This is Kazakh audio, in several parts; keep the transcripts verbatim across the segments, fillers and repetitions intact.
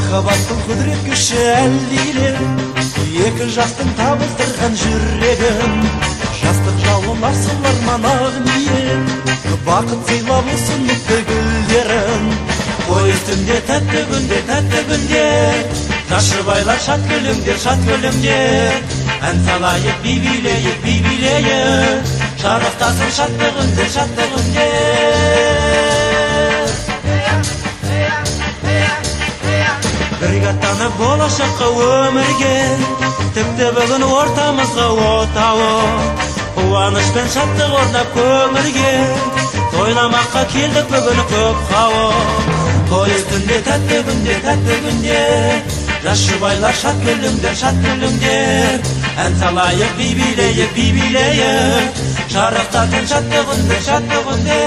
махаббаттың құдірет күші әлдиле, екі жастың табыстырған жүрегін, жастық жалын арсылар манағы ниет, бақыт сыйлап ұсыныпты гүлдерін. Ой үстінде тәтті күнде, тәтті күнде, жас жұбайлар шат күлімдер, шат күлімдер. Ән салайық, би билейік, би билейік, шарықтасын шаттығынды, шаттығынды. Бірге аттанып болашаққа өмірге, тіпті бүгін ортамызға отауы, қуаныш пен шаттық орнап көңілге, тойламаққа келдік бүгін көп қауым. Той үстінде тәтті күнде, тәтті күнде, жас жұбайлар шат күлімдер, шат күлімдер. Ән салайық, би билейік, би билейік, шарықтатын шаттығынды, шаттығынды.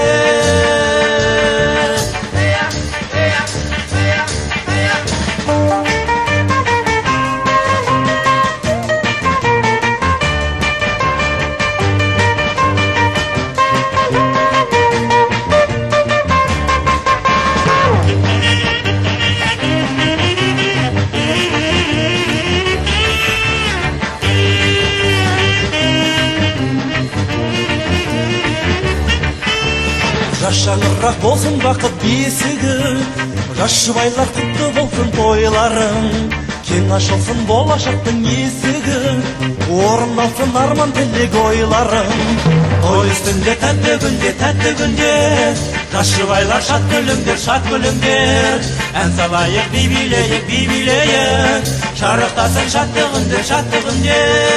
Жас шаңырақ болсын бақыт бесігі, жас жұбайлар құтты болсын тойларың, кең ашылсын болашақтың есігі, орындалсын арман тілек ойларың. Той үстінде тәтті күнде, тәтті күнде, жас жұбайлар шат күлімдер, шат күлімдер. Ән салайық, би билейік, би билейік, шарықтасын шаттығынды, шаттығынды.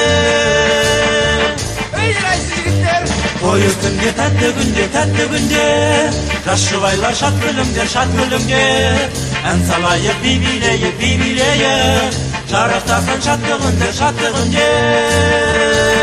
Той үстінде тәтті күнде, тәтті күнде, жас жұбайлар шат күлімдер, шат күлімдер. Ән салайық, би билейік, би билейік, шарықтасын шаттығынды, шаттығынды.